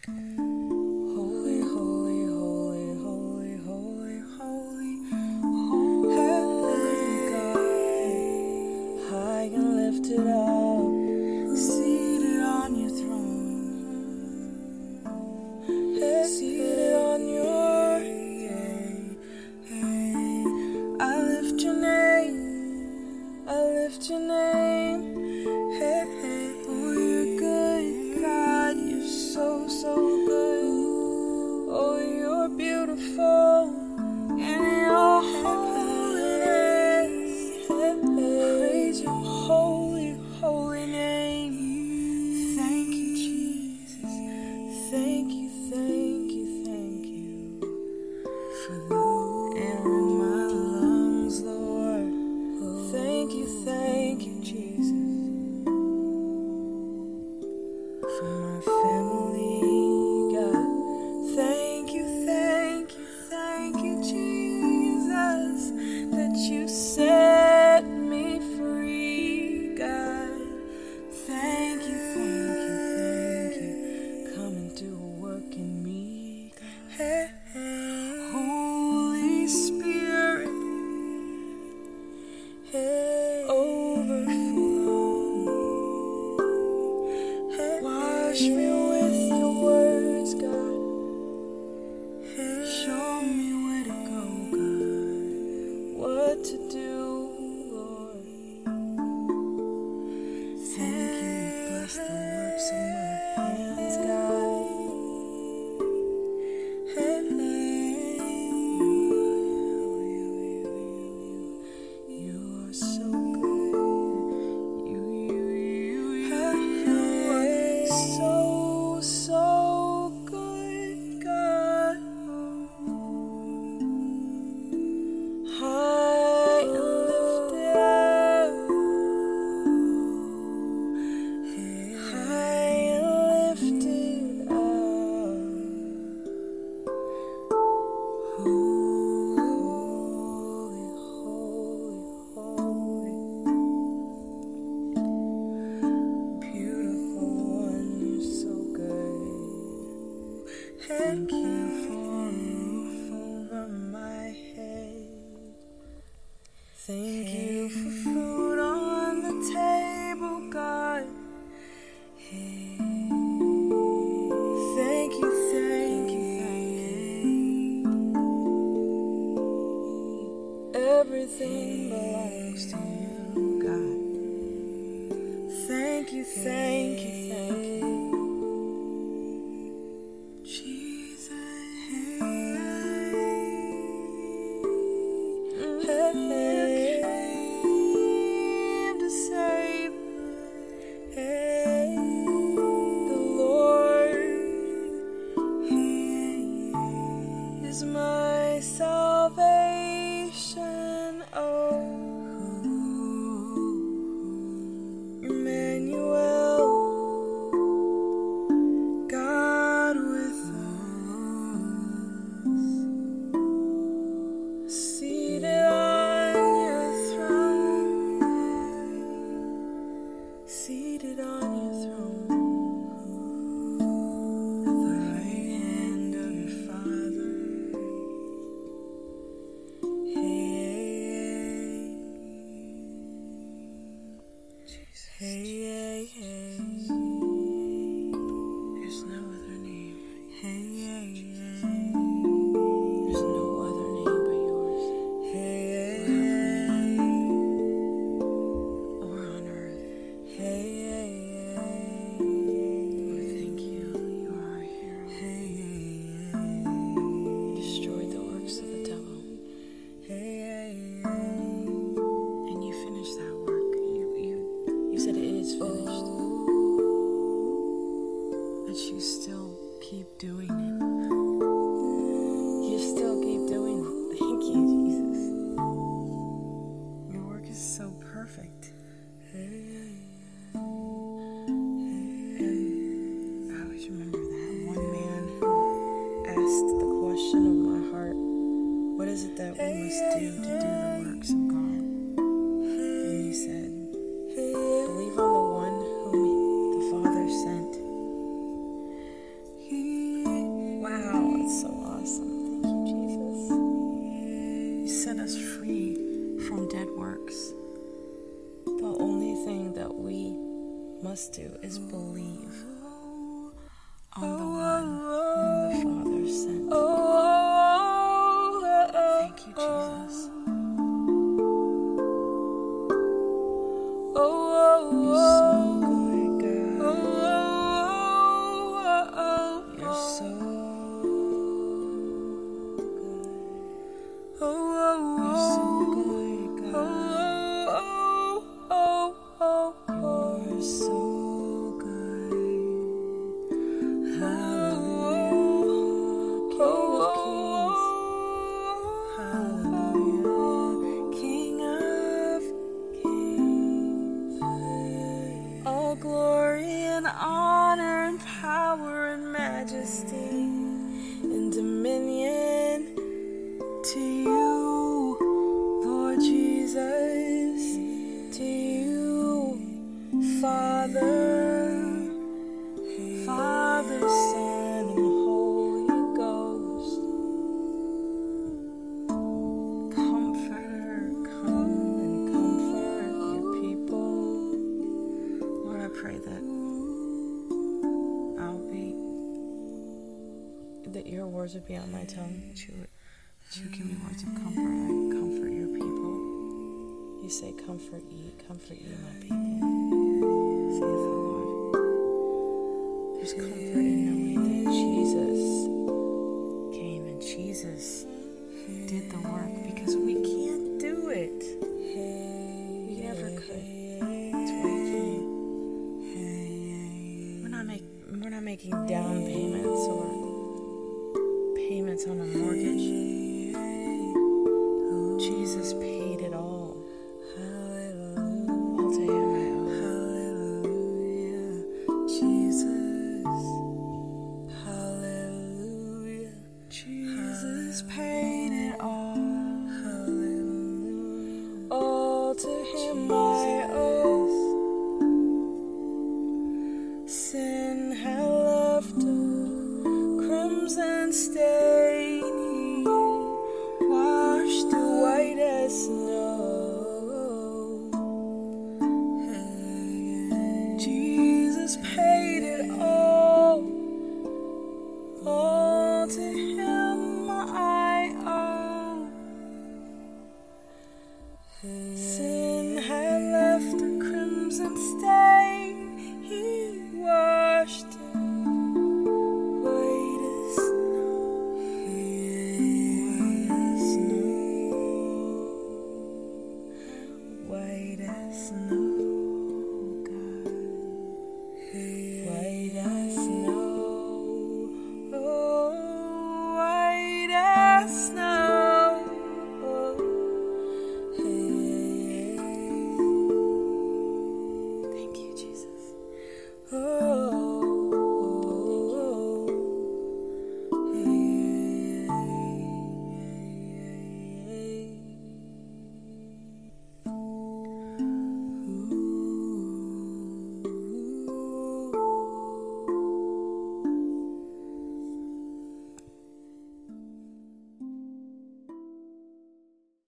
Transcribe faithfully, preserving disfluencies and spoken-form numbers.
Holy, holy, holy, holy, holy, holy, holy God, high and lifted up, seated on your throne, seated on your, I lift your name, I lift your name, hey, hey, oh, you're good, God, you're so, so good, oh, you're beautiful, in your holiness, praise your holy, holy name, thank you, Jesus, thank you, thank you, thank you, for the air in my lungs, Lord, thank you, thank you, Jesus, for my family, God, thank you, thank you, thank you, Jesus, that you set me free, God, thank you, thank you, thank you, come and do a work in me, hey, hey, Holy Spirit, hey, overflow, hey, wash me with your words, God, hey, show me where to go, God, what to do, Lord, thank you, bless the works of my hands, God, hey, you are so good, you, you, you, you, you are so, so good, God, high and lifted up, high and lifted up, holy, holy, holy, beautiful one, you're so good, thank you for a roof over my head, thank you for food on the table, God, hey, thank you, thank you, thank you, everything belongs to you, God, thank you, thank you, thank you, Jesus, hey, hey, came to save, hey, the Lord, hey, is my salvation, oh, Emmanuel, God with us, seated on your throne, seated on your throne, at the right hand of your Father, hey, hey, hey, hey, there's no other name, hey, hey, hey, there's no other name but yours, hey, hey, or on earth, hey, hey, hey, Lord, thank you, you are our hero, hey, hey, you destroyed the works of the devil, hey, hey, and you finished that work, you, you, you said it is finished, but you still keep doing it. You still keep doing it. Thank you, Jesus. Your work is so perfect. And I always remember that one man who asked the question of my heart, what is it that we must do to do the works of God? And he said, believe on the one whom the Father sent. He must do is believe on the one whom the Father sent. Thank you, Jesus. You're so good, God. You're so good. You're so good, God. You're so good. Hallelujah. King of kings. Hallelujah. King of kings. All glory and honor and power and majesty and dominion to you, Lord Jesus, to you, Father, Father, Son, and Holy Ghost. Comforter, come and comfort your people. Lord, I pray that I'll be, that your words would be on my tongue, that you would that you give me words of comfort. I comfort your people. You say, comfort ye, comfort ye, my people. Saith the Lord. There's comfort in knowing that Jesus came and Jesus did the work, because we can't do it. We never could. That's why he came. We're not, make, we're not making down payments or payments on a mortgage. Jesus paid it all. All to him I owe. Hallelujah. Jesus. Hallelujah. Jesus paid it all. Hallelujah. All to him I owe. Sin had left a crimson stain.